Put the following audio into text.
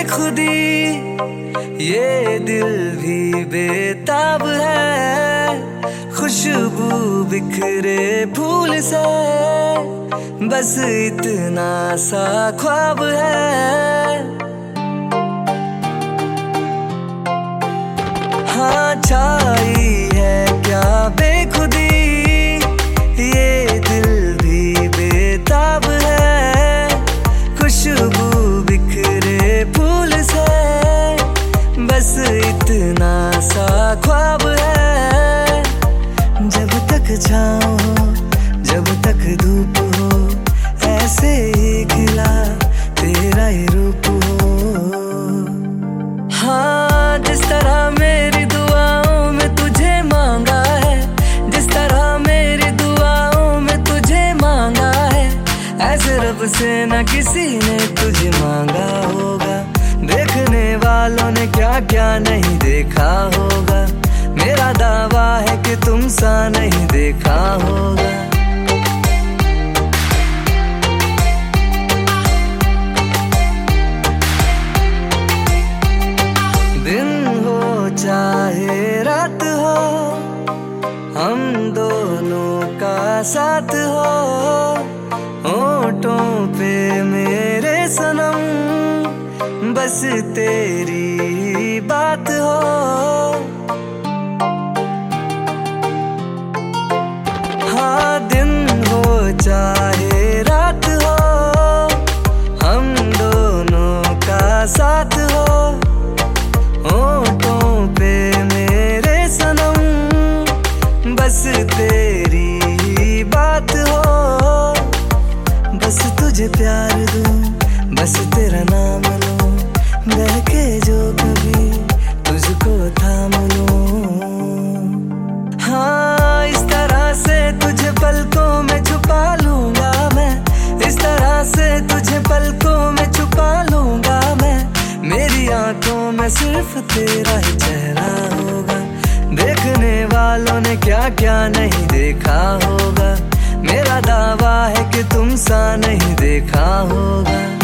बेखुदी, ये दिल भी बेताब है। खुशबू बिखरे फूल से, बस इतना सा ख्वाब है। हाँ छाई है क्या बेखुदी, ये दिल भी बेताब है। खुशबू बिखरे फूल से, बस इतना सा ख्वाब है। जब तक छाँव हो, जब तक धूप हो, ऐसे ही खिला तेरा ही रूप हो। हाँ जिस तरह मेरी दुआओं में तुझे मांगा है, जिस तरह मेरी दुआओं में तुझे मांगा है, ऐसे रब से न किसी ने तुझे मांगा होगा। देखने वालों ने क्या क्या नहीं देखा होगा, मेरा दावा है कि तुम सा नहीं देखा होगा। दिन हो चाहे रात हो, हम दोनों का साथ हो। होठों पे मेरे सनम, बस तेरी बात हो। हाँ दिन हो चाहे रात हो, हम दोनों का साथ हो। होठों पे मेरे सनम, बस तेरी बात हो। बस तुझे प्यार दूं, बस तेरा नाम लूं, बहके जो कभी तुझको थाम लूं। हाँ इस तरह से तुझे पलकों में छुपा लूंगा मैं, इस तरह से तुझे पलकों में छुपा लूंगा मैं। मेरी आंखों में सिर्फ तेरा ही चेहरा होगा, देखने वालों ने क्या क्या नहीं देखा होगा। मेरा दावा है कि तुम सा नहीं देखा होगा।